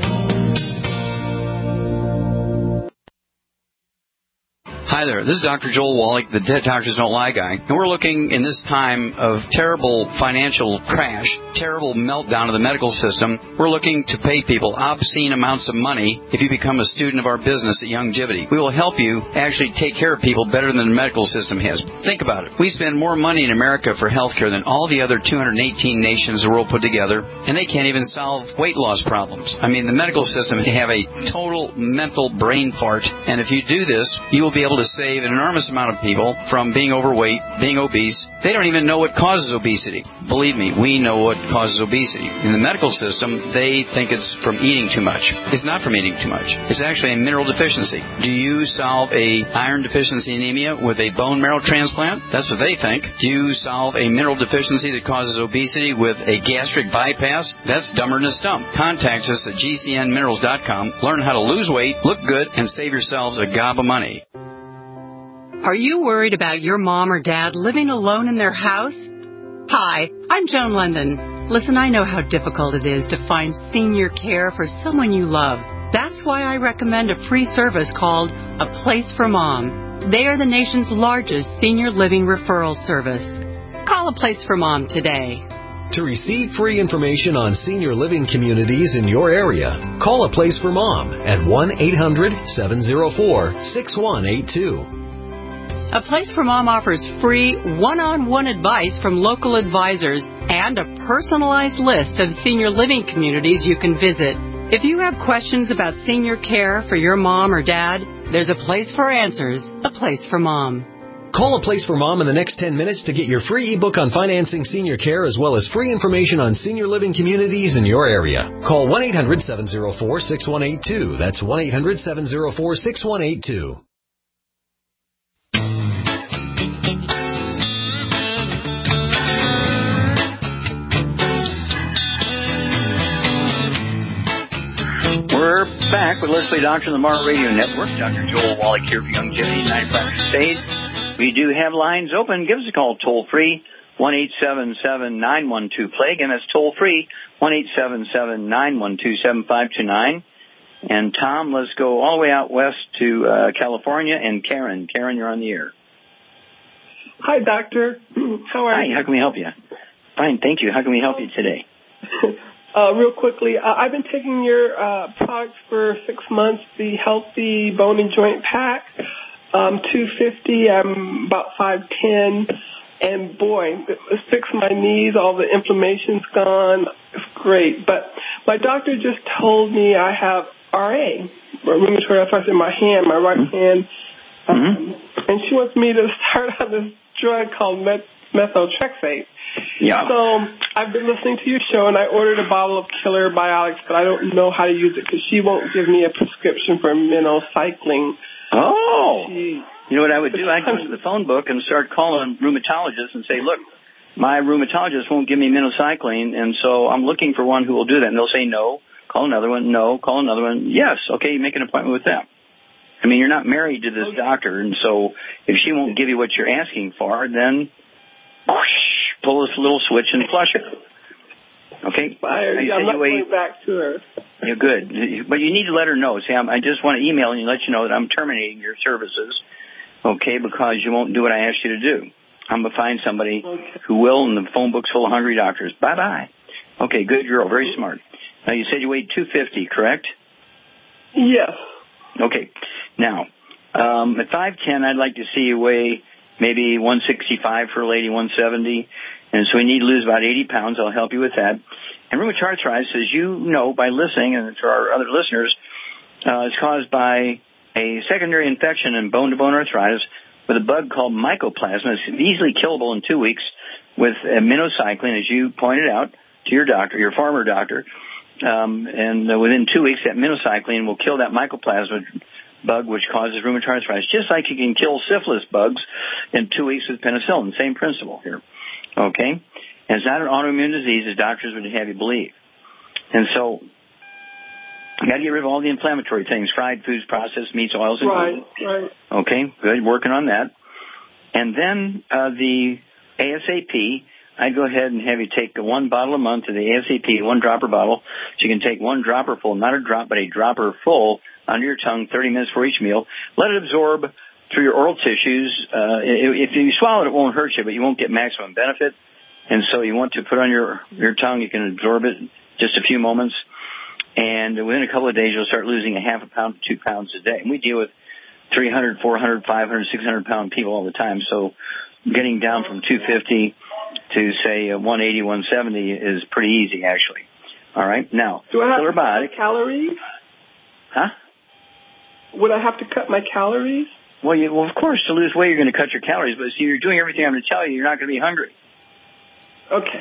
Hi there, this is Doctor Joel Wallach, the Dead Doctors Don't Lie guy, and we're looking in this time of terrible financial crash, terrible meltdown of the medical system, we're looking to pay people obscene amounts of money if you become a student of our business at Youngevity. We will help you actually take care of people better than the medical system has. Think about it. We spend more money in America for health care than all the other two hundred eighteen nations of the world put together, and they can't even solve weight loss problems. I mean, the medical system can have a total mental brain fart, and if you do this, you will be able to save an enormous amount of people from being overweight, being obese. They don't even know what causes obesity. Believe me, we know what causes obesity. In the medical system, they think it's from eating too much. It's not from eating too much. It's actually a mineral deficiency. Do you solve a iron deficiency anemia with a bone marrow transplant? That's what they think. Do you solve a mineral deficiency that causes obesity with a gastric bypass? That's dumber than a stump. Contact us at G C N minerals dot com. Learn how to lose weight, look good, and save yourselves a gob of money. Are you worried about your mom or dad living alone in their house? Hi, I'm Joan London. Listen, I know how difficult it is to find senior care for someone you love. That's why I recommend a free service called A Place for Mom. They are the nation's largest senior living referral service. Call A Place for Mom today. To receive free information on senior living communities in your area, call A Place for Mom at one eight hundred seven oh four six one eight two. A Place for Mom offers free one-on-one advice from local advisors and a personalized list of senior living communities you can visit. If you have questions about senior care for your mom or dad, there's a place for answers, A Place for Mom. Call A Place for Mom in the next ten minutes to get your free ebook on financing senior care as well as free information on senior living communities in your area. Call one eight hundred seven oh four six one eight two. That's one eight hundred seven oh four six one eight two. We're back with Let's Play Doctor on the Lamar Radio Network. Doctor Joel Wallach here for Youngevity, ninety-five State. We do have lines open. Give us a call toll-free, one eight seven seven nine one two play. Again, that's toll-free, one eight seven seven nine one two seven five two nine. And, Tom, let's go all the way out west to uh, California. And Karen. Karen, you're on the air. Hi, Doctor. How are Hi, you? how can we help you? Fine, thank you. How can we help you today? uh, real quickly, uh, I've been taking your uh, products for six months, the Healthy Bone and Joint Pack, um, two fifty. I'm about five ten. And, boy, it's fixed my knees. All the inflammation's gone. It's great. But my doctor just told me I have R A, rheumatoid arthritis in my hand, my right hand. Um, mm-hmm. And she wants me to start on this drug called met- methotrexate. Yeah. So I've been listening to your show, and I ordered a bottle of Killer Biotics, but I don't know how to use it because she won't give me a prescription for minocycline. Oh. She, you know what I would do? I'd go to the phone book and start calling rheumatologists and say, look, my rheumatologist won't give me minocycline, and so I'm looking for one who will do that. And they'll say no. Call another one. No. Call another one. Yes. Okay, you make an appointment with them. I mean, you're not married to this doctor, and so if she won't give you what you're asking for, then whoosh, pull this little switch and flush it. Okay? Fire. Yeah, I'm not going back to her. You're good. But you need to let her know. See, I'm, I just want to email you and let you know that I'm terminating your services, okay, because you won't do what I asked you to do. I'm going to find somebody okay. who will, and the phone book's full of hungry doctors. Bye-bye. Okay, good girl. Very smart. Now, you said you weighed two fifty, correct? Yes. Okay. Now, um, at five ten, I'd like to see you weigh maybe one sixty-five for a lady, one seventy. And so we need to lose about eighty pounds. I'll help you with that. And rheumatoid arthritis, as you know by listening, and for our other listeners, uh, is caused by a secondary infection in bone-to-bone arthritis with a bug called mycoplasma. It's easily killable in two weeks with uh, minocycline, as you pointed out to your doctor, your former doctor. Um, and uh, within two weeks, that minocycline will kill that mycoplasma bug, which causes rheumatoid arthritis, just like you can kill syphilis bugs in two weeks with penicillin. Same principle here. Okay? And it's not an autoimmune disease, as doctors would have you believe. And so, you got to get rid of all the inflammatory things, fried foods, processed meats, oils, and right, right. Okay, good, working on that. And then uh, the ASAP, I'd go ahead and have you take one bottle a month of the ASAP, one dropper bottle. So you can take one dropper full, not a drop, but a dropper full under your tongue, thirty minutes for each meal. Let it absorb through your oral tissues. Uh, if you swallow it, it won't hurt you, but you won't get maximum benefit. And so you want to put on your, your tongue. You can absorb it just a few moments. And within a couple of days, you'll start losing a half a pound to two pounds a day. And we deal with three hundred, four hundred, five hundred, six hundred pound people all the time. So getting down from two fifty to, say, one eighty, one seventy is pretty easy, actually. All right? Now, do I have Killer to cut Biotic, my calories? Huh? Would I have to cut my calories? Well, you, well, of course, to lose weight, you're going to cut your calories. But see, you're doing everything I'm going to tell you. You're not going to be hungry. Okay.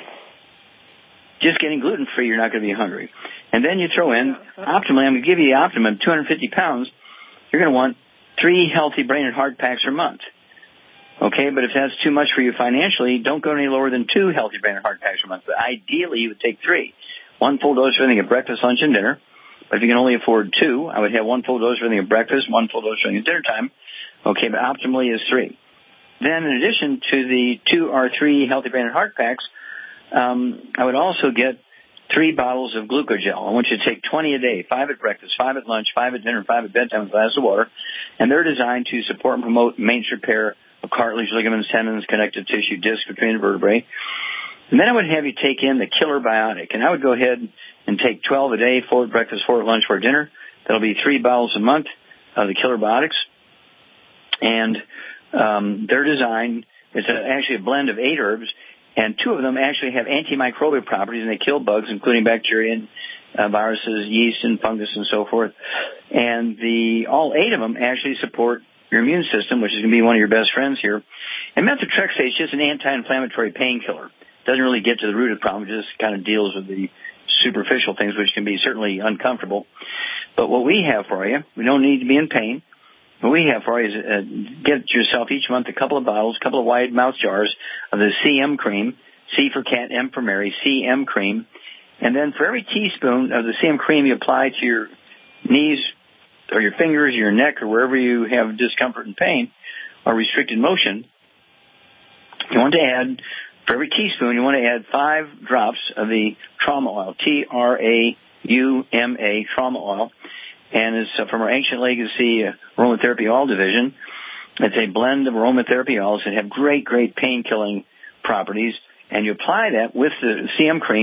Just getting gluten-free, you're not going to be hungry. And then you throw in, optimally, I'm going to give you the optimum, two hundred fifty pounds. You're going to want three healthy brain and heart packs per month. Okay, but if that's too much for you financially, don't go any lower than two healthy brain and heart packs per month. But ideally, you would take three. One full dose for everything at breakfast, lunch, and dinner. But if you can only afford two, I would have one full dose for everything at breakfast, one full dose for everything at dinner time. Okay, but optimally is three. Then in addition to the two or three healthy brain and heart packs, um, I would also get three bottles of glucogel. I want you to take twenty a day, five at breakfast, five at lunch, five at dinner, five at bedtime with a glass of water. And they're designed to support and promote maintenance repair of cartilage, ligaments, tendons, connective tissue, discs between the vertebrae. And then I would have you take in the Killer Biotic. And I would go ahead and take twelve a day, four at breakfast, four at lunch, four at dinner. That'll be three bottles a month of the Killer Biotics. And um, they're designed, it's a, actually a blend of eight herbs. And two of them actually have antimicrobial properties, and they kill bugs, including bacteria and uh, viruses, yeast and fungus and so forth. And the all eight of them actually support your immune system, which is going to be one of your best friends here. And methotrexate is just an anti-inflammatory painkiller. Doesn't really get to the root of the problem. It just kind of deals with the superficial things, which can be certainly uncomfortable. But what we have for you, we don't need to be in pain. What we have for you is uh, get yourself each month a couple of bottles, a couple of wide mouth jars of the C M cream, C for cat, M for Mary, C M cream. And then for every teaspoon of the C M cream you apply to your knees or your fingers, your neck, or wherever you have discomfort and pain or restricted motion, you want to add, for every teaspoon, you want to add five drops of the trauma oil, T R A U M A, trauma oil. And it's uh, from our Ancient Legacy uh, Aromatherapy Oil Division. It's a blend of aromatherapy oils that have great, great pain-killing properties. And you apply that with the C M cream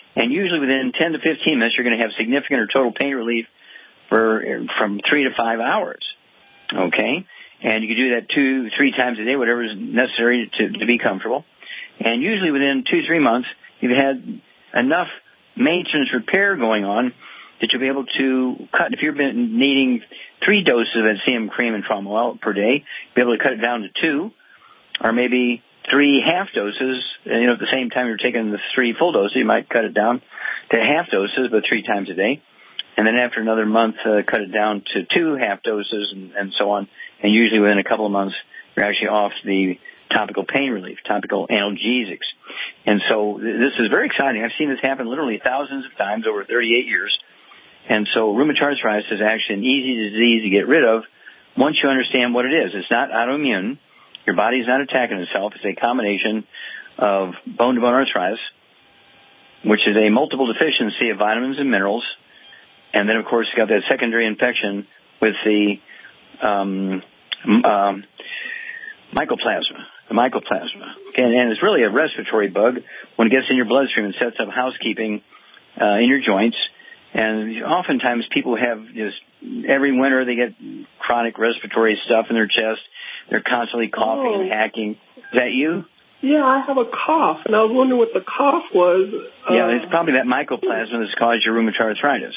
And usually within ten to fifteen minutes, you're going to have significant or total pain relief for from three to five hours. Okay? And you can do that two, three times a day, whatever is necessary to, to be comfortable. And usually within two, three months, you've had enough maintenance repair going on that you'll be able to cut, if you've been needing three doses of N C M cream and trauma oil per day, be able to cut it down to two, or maybe three half doses. You know, at the same time you're taking the three full doses, you might cut it down to half doses, but three times a day. And then after another month, uh, cut it down to two half doses and, and so on. And usually within a couple of months, you're actually off the topical pain relief, topical analgesics. And so th- this is very exciting. I've seen this happen literally thousands of times over thirty-eight years. And so rheumatoid arthritis is actually an easy disease to get rid of once you understand what it is. It's not autoimmune. Your body's not attacking itself. It's a combination of bone-to-bone arthritis, which is a multiple deficiency of vitamins and minerals. And then, of course, you got that secondary infection with the um, um, mycoplasma, the mycoplasma. Okay, and it's really a respiratory bug. When it gets in your bloodstream, it sets up housekeeping uh, in your joints. And oftentimes people have just, every winter they get chronic respiratory stuff in their chest. They're constantly coughing Oh. and hacking. Is that you? Yeah, I have a cough, and I was wondering what the cough was. Uh, Yeah, it's probably that mycoplasma that's caused your rheumatoid arthritis.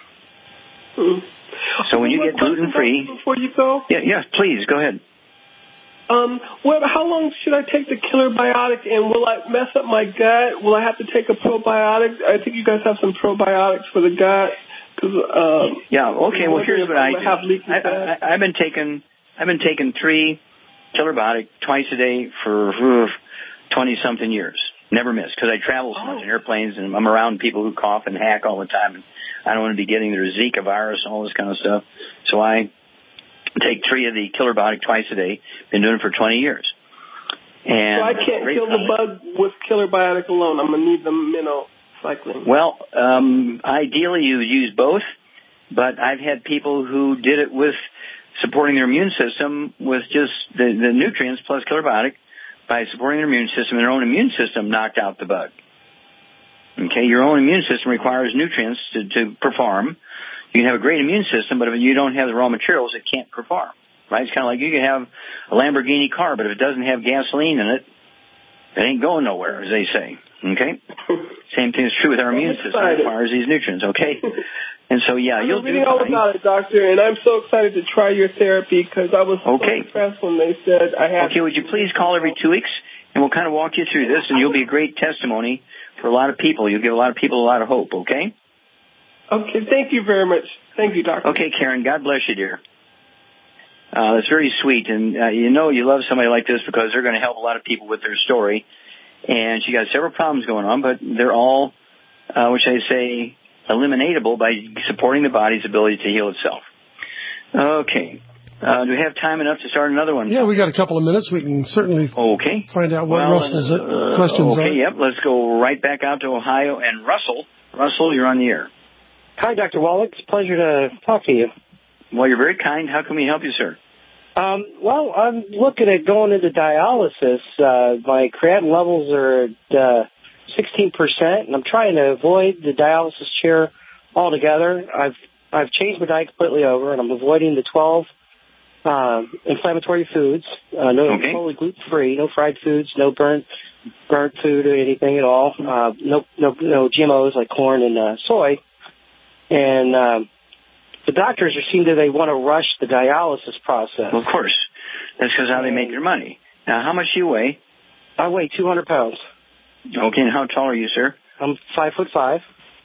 hmm. So when you One get gluten-free... question before you go, Yeah, yeah, please, go ahead. um, what, how long should I take the killer biotic, and will I mess up my gut? Will I have to take a probiotic? I think you guys have some probiotics for the gut. Cause, um, Yeah, okay, well, here's what I do. Have leaky I, gut. I, I've been taking I've been taking three Killer Biotic twice a day for twenty-something years. Never miss, because I travel so much in airplanes, and I'm around people who cough and hack all the time, and I don't want to be getting their Zika virus and all this kind of stuff. So I take three of the Killer Biotic twice a day. Been doing it for twenty years. And so I can't kill the bug with killer biotic alone. I'm going to need the minocycline. Well, um, ideally you use both, but I've had people who did it with supporting their immune system with just the, the nutrients plus Killer Biotic. By supporting their immune system, and their own immune system knocked out the bug. Okay, your own immune system requires nutrients to, to perform. You can have a great immune system, but if you don't have the raw materials, it can't perform. Right? It's kind of like you can have a Lamborghini car, but if it doesn't have gasoline in it, it ain't going nowhere, as they say. Okay? Same thing is true with our immune system. It requires these nutrients, okay? And so, yeah, you'll I'm reading do all fine. about it, doctor, and I'm so excited to try your therapy because I was Okay. so impressed when they said I had. Okay, would you please call every two weeks, and we'll kind of walk you through this, and you'll be a great testimony for a lot of people. You'll give a lot of people a lot of hope, okay? Okay, thank you very much. Thank you, doctor. Okay, Karen, God bless you, dear. Uh, that's very sweet, and uh, you know you love somebody like this because they're going to help a lot of people with their story. And she got several problems going on, but they're all, uh, which I say, eliminatable by supporting the body's ability to heal itself. Okay. Uh, do we have time enough to start another one? Yeah, we got a couple of minutes. We can certainly okay. find out what Well, Russell's uh, questions okay, are. yep. Let's go right back out to Ohio. And Russell, Russell, you're on the air. Hi, Doctor Wallach. It's a pleasure to talk to you. Well, you're very kind. How can we help you, sir? Um, well, I'm looking at going into dialysis. Uh, my creatinine levels are at uh, sixteen percent, and I'm trying to avoid the dialysis chair altogether. I've I've changed my diet completely over, and I'm avoiding the twelve uh, inflammatory foods. Uh, no, Okay. totally gluten-free, no fried foods, no burnt burnt food or anything at all. Uh, no no no G M Os like corn and uh, soy. And um, the doctors are seem to they want to rush the dialysis process. Well, of course. That's because how they make their money. Now, how much do you weigh? I weigh two hundred pounds. Okay, and how tall are you, sir? I'm five foot five.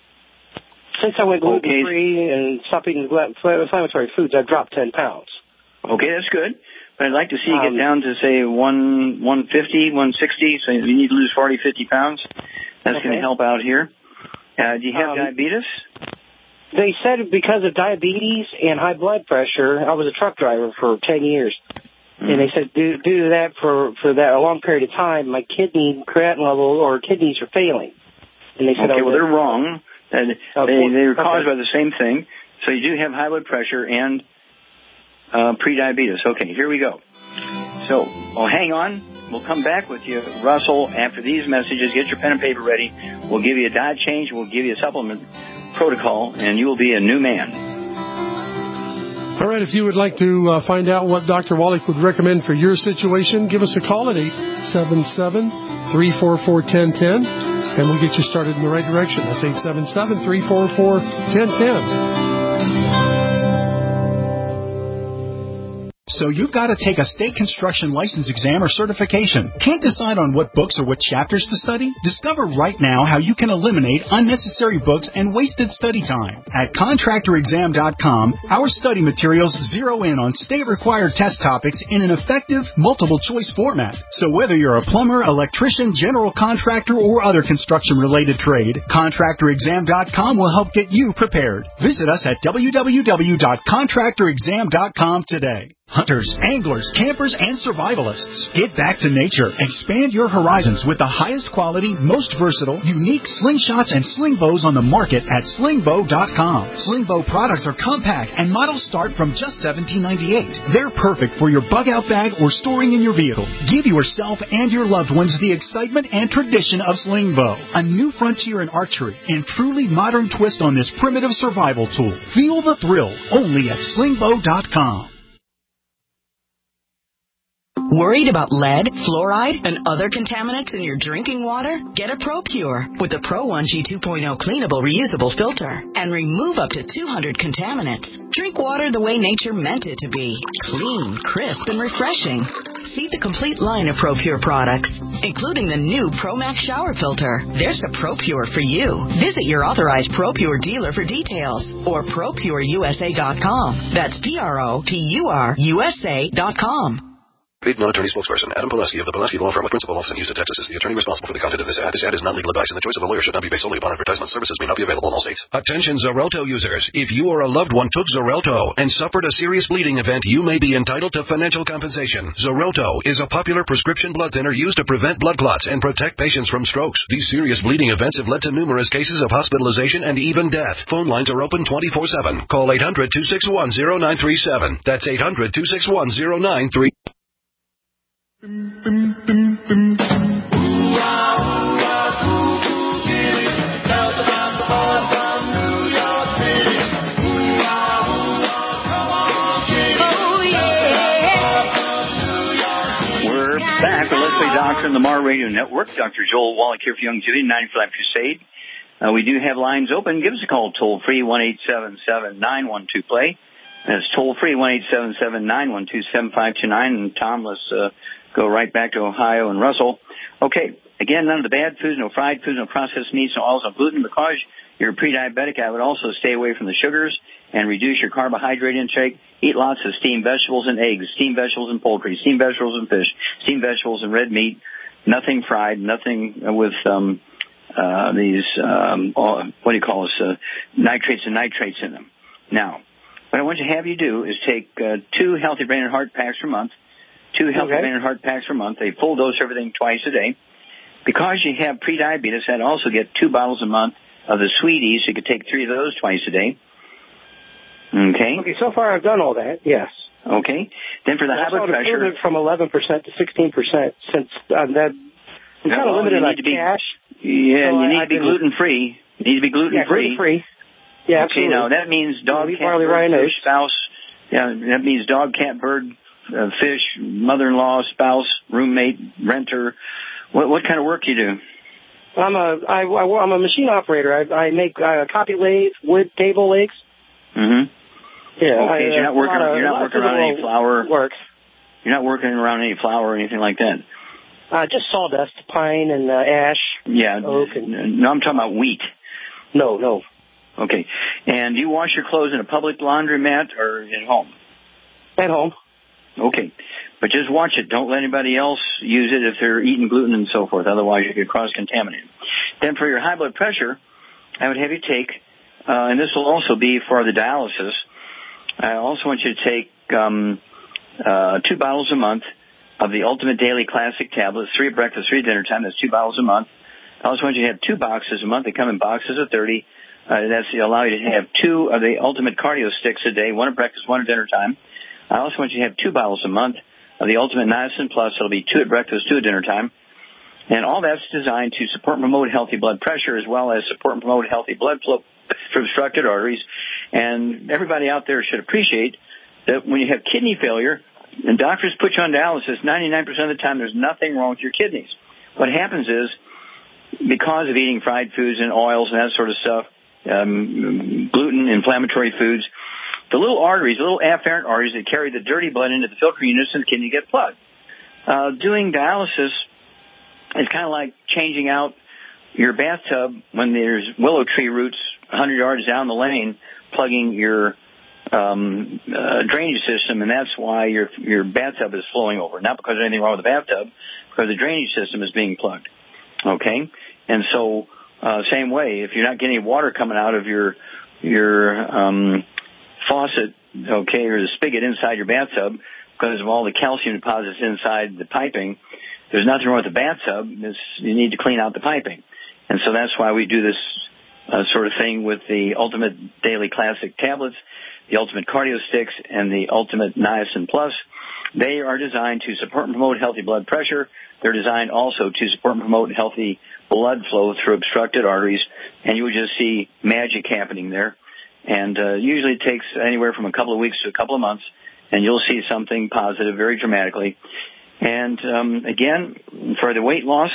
Since I went gluten free and stopped eating glut- inflammatory foods, I've dropped ten pounds. Okay, that's good. But I'd like to see you Um, get down to, say, one, one fifty, one sixty. So you need to lose forty, fifty pounds. That's going Okay. to help out here. Uh, do you have Um, diabetes? They said because of diabetes and high blood pressure, I was a truck driver for ten years. And they said due, due to that, for, for that a long period of time, my kidney creatinine level or kidneys are failing. And they said, Okay, I well, was they're wrong. And Oh, they, they are okay. caused by the same thing. So you do have high blood pressure and uh, pre-diabetes. Okay, here we go. So, oh, hang on. We'll come back with you, Russell, after these messages. Get your pen and paper ready. We'll give you a diet change. We'll give you a supplement protocol, and you will be a new man. All right, if you would like to uh, find out what Doctor Wallach would recommend for your situation, give us a call at eight seven seven, three four four, one zero one zero, and we'll get you started in the right direction. That's eight seven seven, three four four, one zero one zero. So you've got to take a state construction license exam or certification. Can't decide on what books or what chapters to study? Discover right now how you can eliminate unnecessary books and wasted study time. At contractor exam dot com, our study materials zero in on state-required test topics in an effective, multiple-choice format. So whether you're a plumber, electrician, general contractor, or other construction-related trade, contractor exam dot com will help get you prepared. Visit us at w w w dot contractor exam dot com today. Hunters, anglers, campers, and survivalists. Get back to nature. Expand your horizons with the highest quality, most versatile, unique slingshots and sling bows on the market at sling bow dot com. Sling bow products are compact and models start from just seventeen ninety-eight. They're perfect for your bug out bag or storing in your vehicle. Give yourself and your loved ones the excitement and tradition of sling bow. A new frontier in archery and truly modern twist on this primitive survival tool. Feel the thrill only at sling bow dot com. Worried about lead, fluoride, and other contaminants in your drinking water? Get a ProPure with the Pro one G two point oh cleanable reusable filter and remove up to two hundred contaminants. Drink water the way nature meant it to be. Clean, crisp, and refreshing. See the complete line of ProPure products, including the new ProMax shower filter. There's a ProPure for you. Visit your authorized ProPure dealer for details or pro pure u s a dot com. That's P R O P U R U S A dot com. Paid non-attorney spokesperson Adam Pulaski of the Pulaski Law Firm with principal office in Houston, Texas is the attorney responsible for the content of this ad. This ad is not legal advice, and the choice of a lawyer should not be based solely upon advertisement. Services may not be available in all states. Attention Xarelto users. If you or a loved one took Xarelto and suffered a serious bleeding event, you may be entitled to financial compensation. Xarelto is a popular prescription blood thinner used to prevent blood clots and protect patients from strokes. These serious bleeding events have led to numerous cases of hospitalization and even death. Phone lines are open twenty-four seven. Call eight hundred, two six one, zero nine three seven. That's eight hundred, two six one, zero nine three seven. Back with Let's Play Doctor on the Mar Radio Network. Doctor Joel Wallach here for Youngevity, ninety-five Crusade. Uh, we do have lines open. Give us a call toll free, one eight seven seven, nine one two, play. That's toll free, one eight seven seven, nine one two, seven five two nine. And Tom, let's uh, go right back to Ohio and Russell. Okay, again, none of the bad foods, no fried foods, no processed meats, no oils, no gluten. Because you're pre-diabetic, I would also stay away from the sugars and reduce your carbohydrate intake. Eat lots of steamed vegetables and eggs, steamed vegetables and poultry, steamed vegetables and fish, steamed vegetables and red meat. Nothing fried, nothing with um, uh, these, um, what do you call this, uh, nitrates and nitrates in them. Now, what I want to have you do is take uh, two Healthy Brain and Heart packs per month, two Healthy okay. Brain and Heart packs per month, a full dose of everything twice a day. Because you have prediabetes, I'd also get two bottles a month of the Sweeties. You could take three of those twice a day. Okay. Okay, so far I've done all that, yes. Okay. Then for the high blood pressure. I've from eleven percent to sixteen percent since uh, that, I'm kind of limited on cash. Yeah, so you need I, to be gluten-free. You need to be gluten-free. Yeah, gluten-free. Yeah, okay, absolutely. now that means dog, cat, bird, fish, spouse. Yeah, that means dog, cat, bird, uh, fish, mother-in-law, spouse, roommate, renter. What what kind of work do you do? I'm a I, I, I'm a machine operator. I, I make uh, copy lathes, wood table legs. Mm-hmm. Yeah. Okay, I, so you're not working. of, you're not working around any flour. Work. You're not working around any flour or anything like that. Uh, just sawdust, pine, and uh, ash. Yeah. Oak and, no, I'm talking about wheat. No, no. Okay. And do you wash your clothes in a public laundromat or at home? At home. Okay. But just watch it. Don't let anybody else use it if they're eating gluten and so forth. Otherwise, you get cross-contaminated. Then for your high blood pressure, I would have you take, uh, and this will also be for the dialysis, I also want you to take um, uh, two bottles a month of the Ultimate Daily Classic tablets, three at breakfast, three at dinner time. That's two bottles a month. I also want you to have two boxes a month. They come in boxes of thirty. Uh, that's to allow you to have two of the Ultimate Cardio Sticks a day, one at breakfast, one at dinner time. I also want you to have two bottles a month of the Ultimate Niacin Plus. It'll be two at breakfast, two at dinner time. And all that's designed to support and promote healthy blood pressure as well as support and promote healthy blood flow for obstructed arteries. And everybody out there should appreciate that when you have kidney failure and doctors put you on dialysis, ninety-nine percent of the time there's nothing wrong with your kidneys. What happens is, because of eating fried foods and oils and that sort of stuff, um, gluten, inflammatory foods, the little arteries, the little afferent arteries that carry the dirty blood into the filtering units in the kidney get plugged. Uh, doing dialysis is kind of like changing out your bathtub when there's willow tree roots one hundred yards down the lane, plugging your um, uh, drainage system, and that's why your your bathtub is flowing over. Not because there's anything wrong with the bathtub, because the drainage system is being plugged. Okay? And so, uh, same way, if you're not getting any water coming out of your your um, faucet, okay, or the spigot inside your bathtub, because of all the calcium deposits inside the piping, there's nothing wrong with the bathtub. It's, you need to clean out the piping. And so that's why we do this uh, sort of thing with the Ultimate Daily Classic tablets, the Ultimate Cardio Sticks, and the Ultimate Niacin Plus. They are designed to support and promote healthy blood pressure. They're designed also to support and promote healthy blood flow through obstructed arteries, and you would just see magic happening there. And uh, usually it takes anywhere from a couple of weeks to a couple of months, and you'll see something positive very dramatically. And um, again, for the weight loss,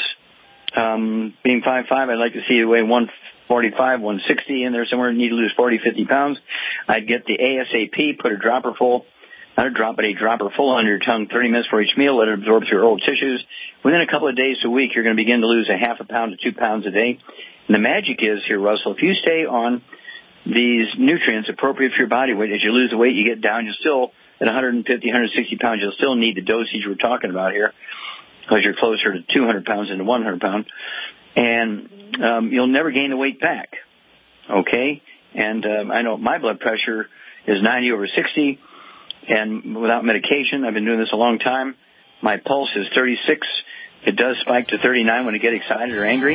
um, being five foot five, I'd like to see you weigh one forty-five, one sixty in there somewhere. You need to lose forty, fifty pounds. I'd get the ASAP, put a dropper full, not a drop, but a dropper full under your tongue, thirty minutes for each meal. Let it absorb through your oral tissues. Within a couple of days to a week, you're going to begin to lose a half a pound to two pounds a day. And the magic is here, Russell, if you stay on these nutrients appropriate for your body weight, as you lose the weight, you get down, you'll still, at one fifty, one sixty pounds, you'll still need the dosage we're talking about here, because you're closer to two hundred pounds than to one hundred pounds. And um, you'll never gain the weight back, okay? And um, I know my blood pressure is ninety over sixty, and without medication, I've been doing this a long time, my pulse is thirty-six. It does spike to thirty-nine when I get excited or angry.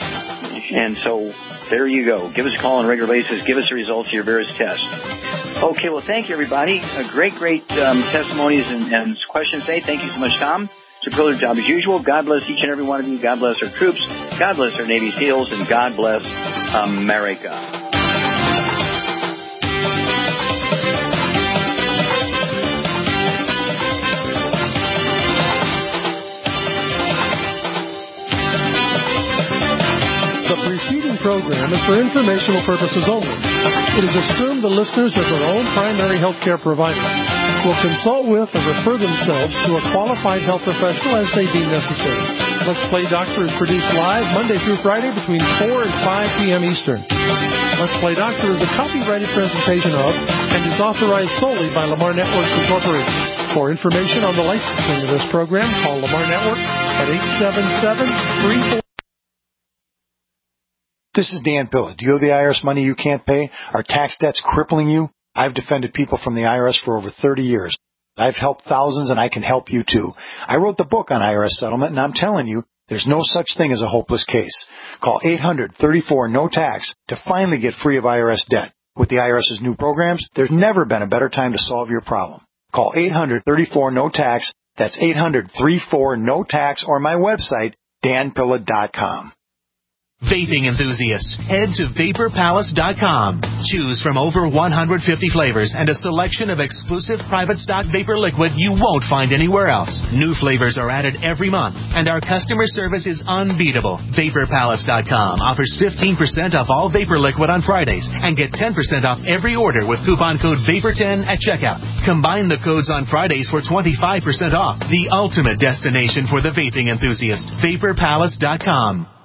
And so there you go. Give us a call on a regular basis. Give us the results of your various tests. Okay, well, thank you, everybody. A great, great um, testimonies and, and questions today. Thank you so much, Tom. It's a privileged job as usual. God bless each and every one of you. God bless our troops. God bless our Navy SEALs. And God bless America. The preceding program is for informational purposes only. It is assumed the listeners of their own primary health care provider will consult with or refer themselves to a qualified health professional as they deem necessary. Let's Play Doctor is produced live Monday through Friday between four and five p.m. Eastern. Let's Play Doctor is a copyrighted presentation of and is authorized solely by Lamar Networks Incorporated. For information on the licensing of this program, call Lamar Networks at eight seven seven, three four. This is Dan Pilla. Do you owe the I R S money you can't pay? Are tax debts crippling you? I've defended people from the I R S for over thirty years. I've helped thousands, and I can help you too. I wrote the book on I R S settlement, and I'm telling you, there's no such thing as a hopeless case. Call eight hundred, thirty-four, no tax to finally get free of I R S debt. With the IRS's new programs, there's never been a better time to solve your problem. Call eight hundred, thirty-four, no tax. That's eight hundred, thirty-four, no tax, or my website, dan pilla dot com. Vaping enthusiasts, head to vapor palace dot com. Choose from over one hundred fifty flavors and a selection of exclusive private stock vapor liquid you won't find anywhere else. New flavors are added every month, and our customer service is unbeatable. vapor palace dot com offers fifteen percent off all vapor liquid on Fridays and get ten percent off every order with coupon code vapor ten at checkout. Combine the codes on Fridays for twenty-five percent off. The ultimate destination for the vaping enthusiast. vapor palace dot com.